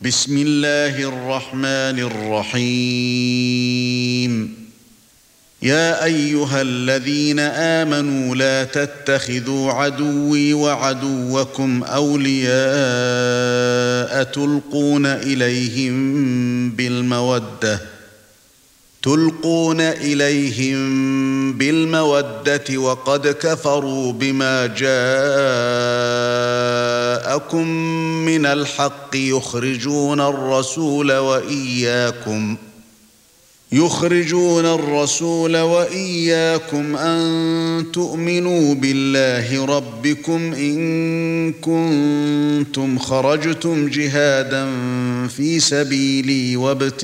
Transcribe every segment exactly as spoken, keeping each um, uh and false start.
بسم الله الرحمن الرحيم يا أيها الذين آمنوا لا تتخذوا عدوي وعدوكم أولياء تلقون إليهم بالمودة تلقون إليهم بالمودة وقد كفروا بما جاءكم من الحق يخرجون الرسول وإياكم يخرجون الرسول وإياكم أن تؤمنوا بالله ربكم إن كنتم خرجتم جهادا في سبيلي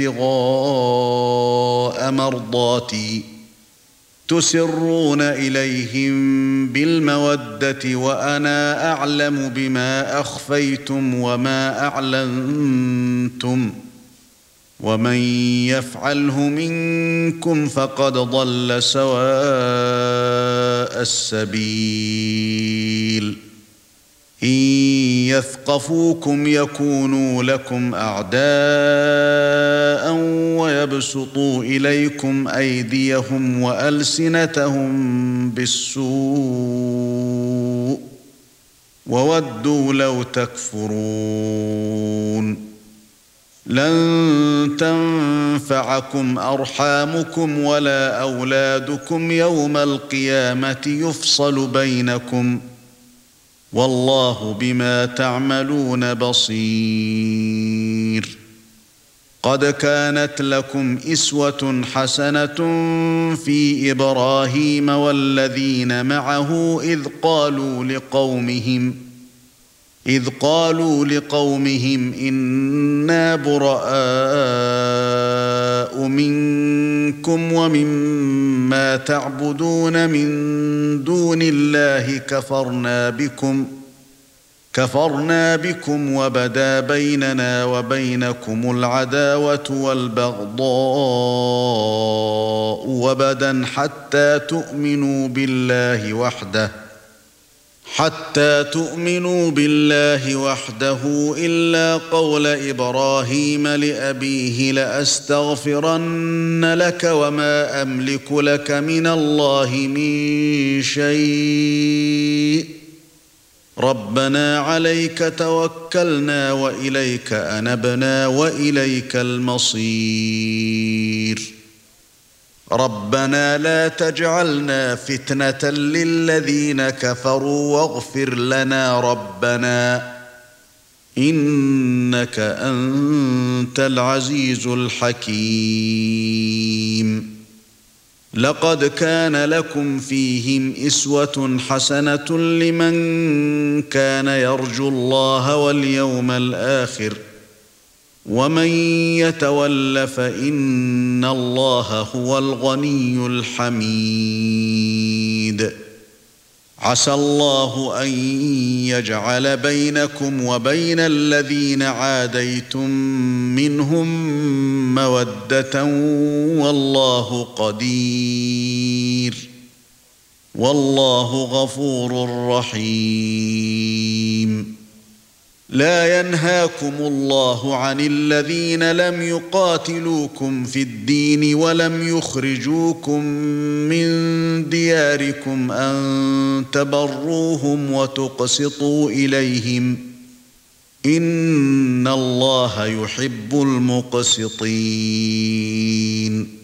وابتغاء مرضاتي تسرون إليهم بالمودة وأنا أعلم بما أخفيتم وما أعلنتم ومن يفعله منكم فقد ضل سواء السبيل إن يثقفوكم يكونوا لكم أعداء ويبسطوا إليكم أيديهم وألسنتهم بالسوء وودوا لو تكفرون لن تنفعكم أرحامكم ولا أولادكم يوم القيامة يفصل بينكم والله بما تعملون بصير قد كانت لكم أسوة حسنة في إبراهيم والذين معه إذ قالوا لقومهم إذ قالوا لقومهم إنا براء منكم ومما تعبدون من دون الله كفرنا بكم كفرنا بكم وبدا بيننا وبينكم العداوة والبغضاء وبدا حتى تؤمنوا بالله وحده حتى تؤمنوا بالله وحده إلا قول إبراهيم لأبيه لأستغفرن لك وما أملك لك من الله من شيء ربنا عليك توكلنا وإليك أنبنا وإليك المصير ربنا لا تجعلنا فتنة للذين كفروا واغفر لنا ربنا إنك أنت العزيز الحكيم لقد كان لكم فيهم أسوة حسنة لمن كان يرجو الله واليوم الآخر ومن يتول فإن الله هو الغني الحميد عسى الله أن يجعل بينكم وبين الذين عاديتم منهم مودة والله قدير والله غفور رحيم لا ينهاكم الله عن الذين لم يقاتلوكم في الدين ولم يخرجوكم من دياركم أن تبروهم وتقسطوا إليهم إن الله يحب المقسطين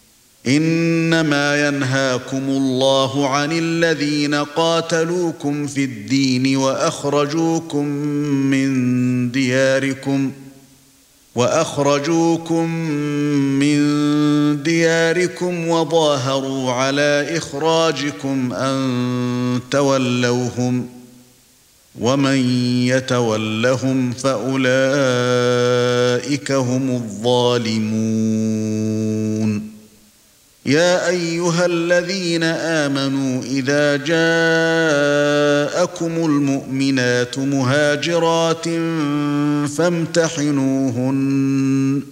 إنما ينهاكم الله عن الذين قاتلوكم في الدين وأخرجوكم من دياركم وأخرجوكم من دياركم وظاهروا على إخراجكم أن تولوهم ومن يتولهم فأولئك هم الظالمون يا أيها الذين آمنوا إذا جاءكم المؤمنات مهاجرات فامتحنوهن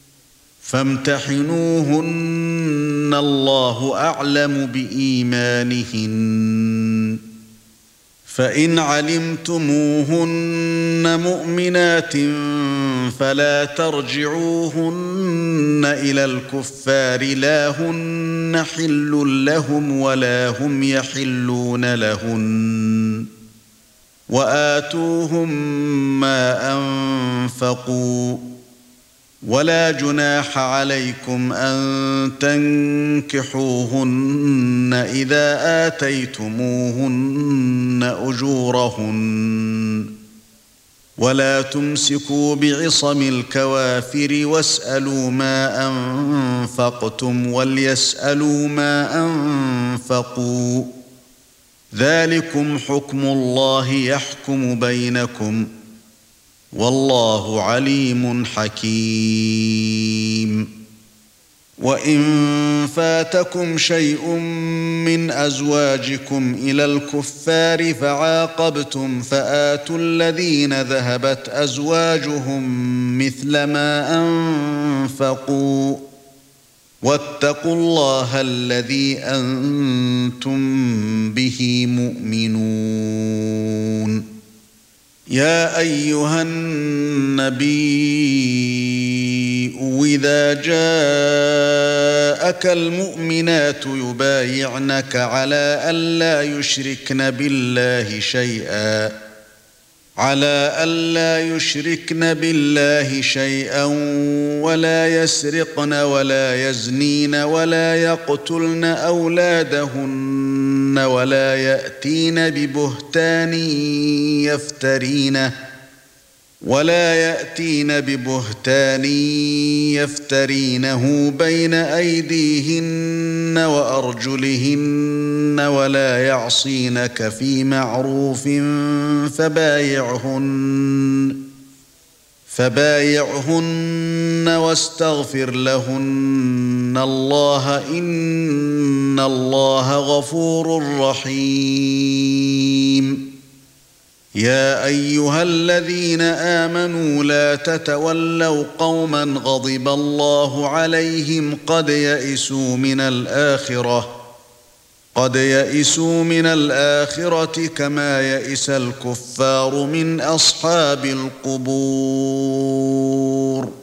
فامتحنوهن الله أعلم بإيمانهن فإن علمتموهن مؤمنات فلا ترجعوهن إلى الكفار لا هن حل لهم ولا هم يحلون لهن وآتوهم ما أنفقوا ولا جناح عليكم أن تنكحوهن إذا آتيتموهن أجورهن ولا تمسكوا بعصم الكوافر واسألوا ما أنفقتم وليسألوا ما أنفقوا ذلكم حكم الله يحكم بينكم والله عليم حكيم وإن فاتكم شيء من أزواجكم إلى الكفار فعاقبتم فآتوا الذين ذهبت أزواجهم مثل ما أنفقوا واتقوا الله الذي أنتم به مؤمنون يا أيها النبي إذا جاءك المؤمنات يبايعنك على ألا يشركن بالله شيئا على ألا يشركن بالله شيئا ولا يسرقن ولا يزنين ولا يقتلن أولادهن ولا يأتين ببهتان يفترينه ولا يأتين ببهتان يفترينه بين أيديهن وأرجلهن ولا يعصينك في معروف فبايعهن فبايعهن واستغفر لهن الله إن الله غفور رحيم يا أيها الذين آمنوا لا تتولوا قوما غضب الله عليهم قد يئسوا من الآخرة قد يئسوا من الآخرة كما يئس الكفار من أصحاب القبور